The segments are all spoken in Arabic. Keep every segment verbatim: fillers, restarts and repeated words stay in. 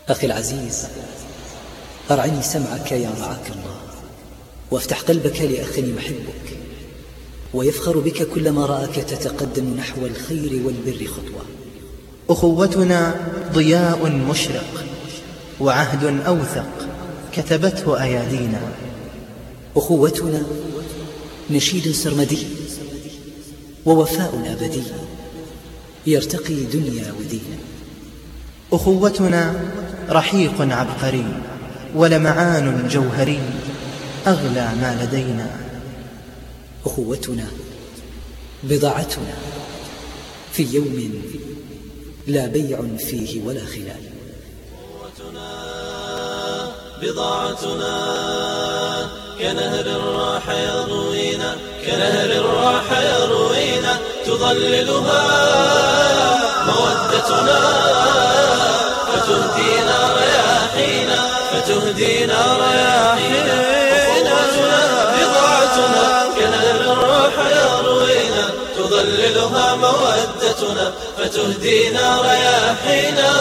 أخي العزيز، أرعني سمعك يا رعاك الله، وافتح قلبك لأخي محبك، ويفخر بك كلما رآك تتقدم نحو الخير والبر خطوة. أخوتنا ضياء مشرق وعهد أوثق كتبته أيادينا. أخوتنا نشيد سرمدي ووفاء أبدي يرتقي دنيا ودين. أخوتنا رحيق عبقري ولمعان جوهري أغلى ما لدينا. أخوتنا بضاعتنا في يوم لا بيع فيه ولا خلال. أخوتنا بضاعتنا كنهر راح يروينا، كنهر راح يروينا تظللها مودتنا فتهدينا رياحينا، فتهدينا رياحينا. أخوتنا بضاعتنا كنهر راح يروينا تظللها مودتنا فتهدينا رياحينا.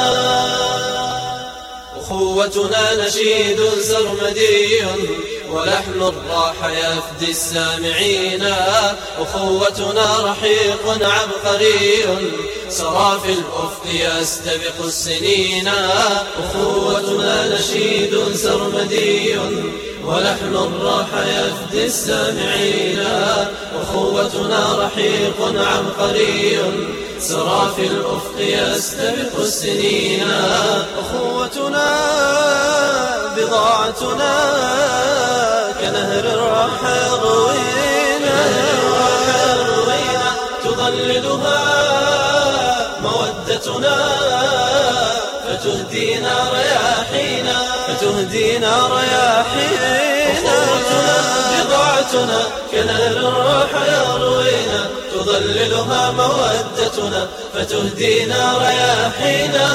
أخوتنا نشيد سرمدي ولحن الراح يفدي السامعين. أخوتنا رحيق عبقري سرى في الأفق يستبق السنين. أخوتنا نشيد سرمدي ولحن الراح يفدي السامعين. أخوتنا رحيق عبقري سرى في الأفق يستبق السنين. أخوتنا بضاعتنا كنهر راح يروينا، تظللها مودتنا فتهدينا رياحينا، فتهدينا رياحينا. أخوتنا بضاعتنا كنهر راح يروينا تظللها مودتنا فتهدينا رياحينا.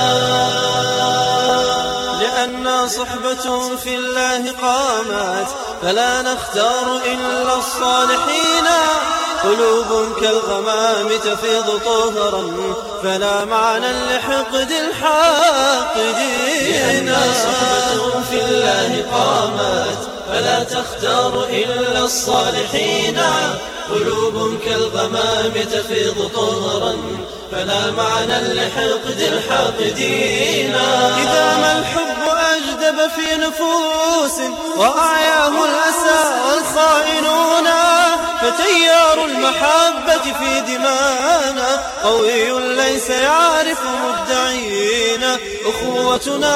لأن صحبة في الله قامت فلا نختار إلا الصالحين. قلوب كالغمام تفيض طهرا فلا معنى لحقد الحاقدين. لأن صحبة في الله قامت فلا تختار إلا الصالحين. قلوب كالغمام تفيض طهرا فلا معنى لحقد الحاقدين. إذا ما الحب أجدب في نفوس وأعياه الأسى والخائنون فتيار المحبة في دمانا قوي ليس يعرف مدعين. أخوتنا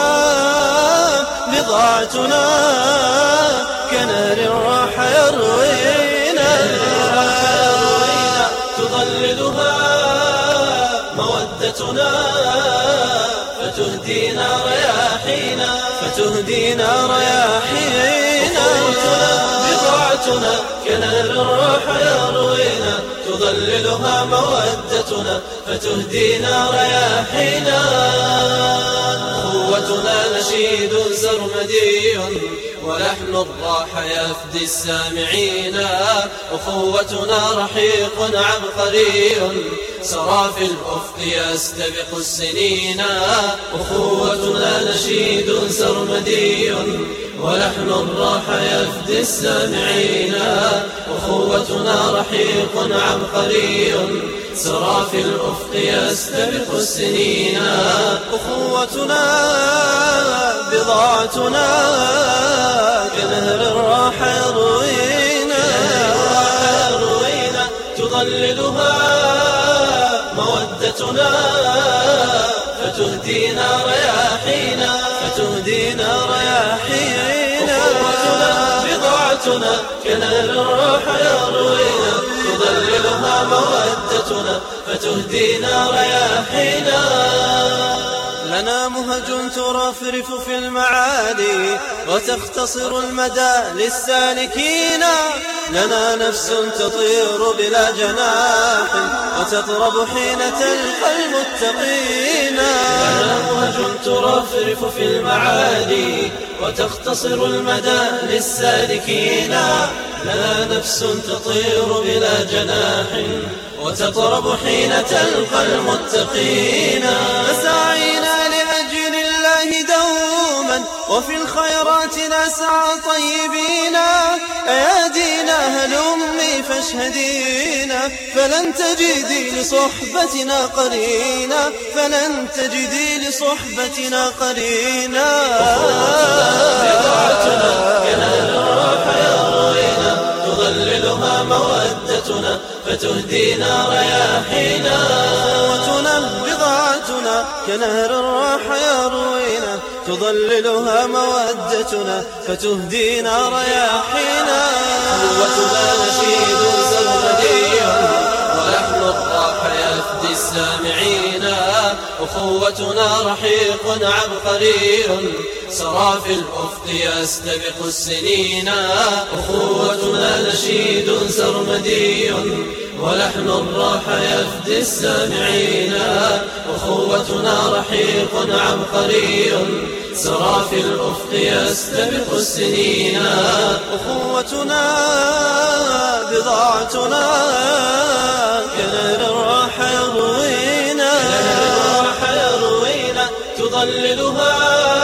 بضاعتنا كنهر راح يروينا، تظللها مودتنا فتهدينا رياحينا، فتهدينا رياحينا. أخوتنا بضاعتنا كنهر راح يروينا تظللها مودتنا فتهدينا رياحينا. أخوتنا نشيد سرمدي ولحن الراح يفدي السامعين. أخوتنا رحيق عبقري سرى في الأفق يستبق السنين. أخوتنا نشيد سرمدي ولحن الراح يفدي السامعين. أخوتنا رحيق عبقري سرى في الأفق يستبق السنين. أخوتنا بضاعتنا كنهر راح يروينا، تظللها مودتنا فتهدينا رياحينا، فتهدينا رياحينا. أخوتنا بضاعتنا كنهر راح يروينا تظللها مودتنا فتهدينا رياحينا. لنا مهج ترفرف في المعالي وتختصر المدى للسالكين. لنا نفس تطير بلا جناح وتطرب حين تلقى المتقين. لنا مهج ترفرف في المعالي وتختصر المدى للسالكين. لنا نفس تطير بلا جناح وتطرب حين تلقى المتقين. فسعينا لأجل الله وفي الخيرات نسعى طيبين. أيادينا هلمي فاشهدينا، فلن تجدي لصحبتنا قرينا، فلن تجدي لصحبتنا قرينا. بضاعتنا كنار الروح يروينا، تظللها مودتنا فتهدينا رياحينا. أخوتنا بضاعتنا كنهر الروح يروينا، تظللها مودتنا فتهدينا رياحينا. قوتنا نشيد سرمدي، ولحن الراح يفدي السامعين. أخوتنا رحيق عبقري، سرى في الأفق يستبق السنين. أخوتنا نشيد سرمدي، ولحن الراح يفدي السامعين. أخوتنا رحيق عبقري، سرى في الأفق يستبق السنين. أخوتنا بضاعتنا كنار الراح يروينا، تظللها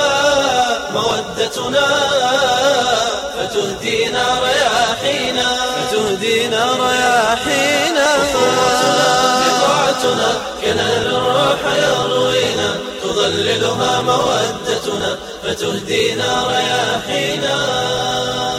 مودتنا فتهدينا رياحينا، فتهدينا رياحينا. أخوتنا بضاعتنا كنار الروح يروينا، تظللها مودتنا فتهدينا رياحينا.